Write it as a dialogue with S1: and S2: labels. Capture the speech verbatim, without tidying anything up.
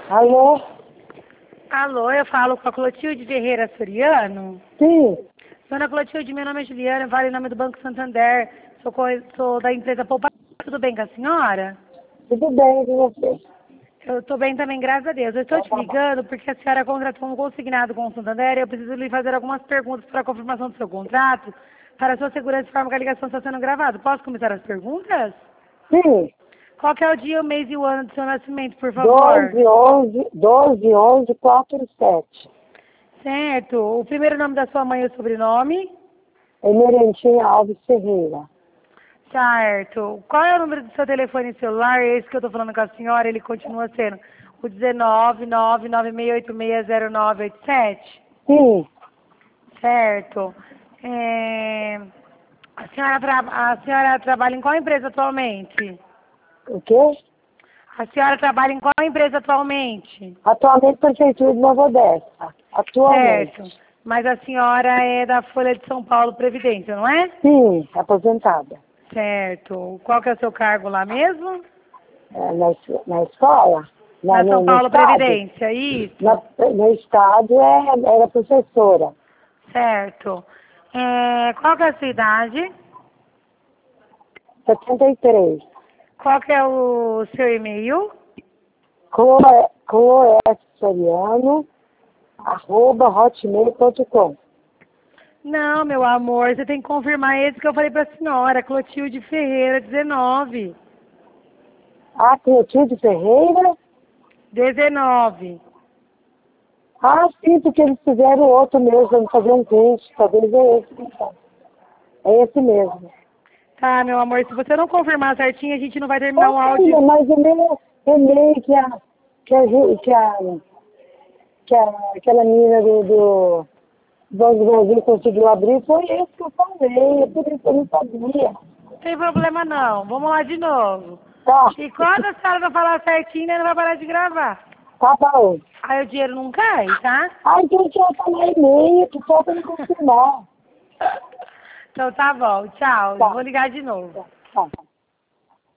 S1: Alô?
S2: Alô, eu falo com a Clotilde Ferreira Soriano.
S1: Sim.
S2: Dona Clotilde, meu nome é Juliana, eu falo em nome do Banco Santander, sou, co- sou da empresa Poupa. Tudo bem com a senhora?
S1: Tudo bem com você?
S2: Eu estou bem também, graças a Deus. Eu estou te ligando porque a senhora contratou um consignado com o Santander e eu preciso lhe fazer algumas perguntas para a confirmação do seu contrato, para a sua segurança de forma que a ligação está sendo gravada. Posso começar as perguntas?
S1: Sim.
S2: Qual que é o dia, o mês e o ano do seu nascimento, por favor?
S1: doze, onze, doze, onze, quatro, sete.
S2: Certo. O primeiro nome da sua mãe e o sobrenome?
S1: Emerentinha Alves Ferreira.
S2: Certo. Qual é o número do seu telefone celular? Esse que eu estou falando com a senhora, ele continua sendo o dezenove, nove nove seis oito seis zero nove oito sete?
S1: Sim.
S2: Certo. É, A senhora, tra... a senhora trabalha em qual empresa atualmente?
S1: O quê?
S2: A senhora trabalha em qual empresa atualmente?
S1: Atualmente, Prefeitura de Nova Odessa. Atualmente.
S2: Certo. Mas a senhora é da Folha de São Paulo Previdência, não é?
S1: Sim, aposentada.
S2: Certo. Qual que é o seu cargo lá mesmo?
S1: É, na, es- na escola? Na,
S2: Na
S1: no,
S2: São
S1: no
S2: Paulo
S1: estado?
S2: Previdência, isso?
S1: Na, no estado é, era professora.
S2: Certo. É, qual que é a sua idade?
S1: setenta e três.
S2: Qual que é o seu e-mail?
S1: Cloé, Cloé Soriano, arroba hotmail ponto com.
S2: Não, meu amor, você tem que confirmar esse que eu falei pra senhora, Clotilde Ferreira, dezenove.
S1: Ah, Clotilde Ferreira?
S2: dezenove.
S1: Ah, sim, porque eles fizeram outro mesmo, vamos fazer um curso, talvez é esse. Então. É esse mesmo.
S2: Tá, meu amor, se você não confirmar certinho, a gente não vai terminar
S1: Ô,
S2: o
S1: filha,
S2: áudio.
S1: mas o meu e-mail que a, que a, Ju- que a, que a, aquela menina do, do Banco do Brasil conseguiu abrir foi esse que eu falei, é por isso que eu não sabia.
S2: Não tem problema não, vamos lá de novo.
S1: Tá,
S2: E quando a senhora não falar certinho, ela vai parar de gravar.
S1: tá bom.
S2: Aí o dinheiro não cai, tá?
S1: Ah, então deixa eu falar e-mail, que só para me confirmar.
S2: Então tá bom, tchau. Eu
S1: Tá,
S2: vou ligar de novo.
S1: tá, tá.